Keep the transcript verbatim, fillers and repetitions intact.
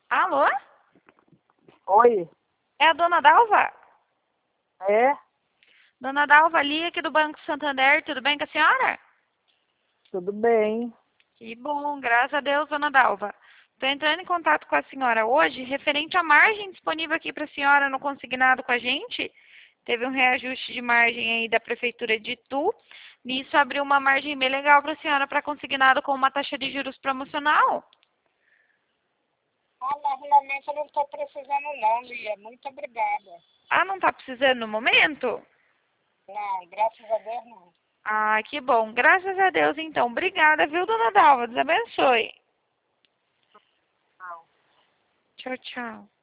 Alô? Oi, É a dona Dalva? é? Dona Dalva, ali aqui do Banco Santander, tudo bem com a senhora? Tudo bem. Que bom, graças a Deus, dona Dalva. Estou entrando em contato com a senhora hoje, referente à margem disponível aqui para a senhora no consignado com a gente. Teve um reajuste de margem aí da Prefeitura de Itu. Nisso abriu uma margem bem legal para a senhora para consignado com uma taxa de juros promocional. Ah, mas realmente eu não estou precisando não, Lia. Muito obrigada. Ah, não está precisando no momento? Não, graças a Deus não. Ah, que bom. Graças a Deus, então. Obrigada, viu, dona Dalva? Deus abençoe. Não. Tchau, tchau.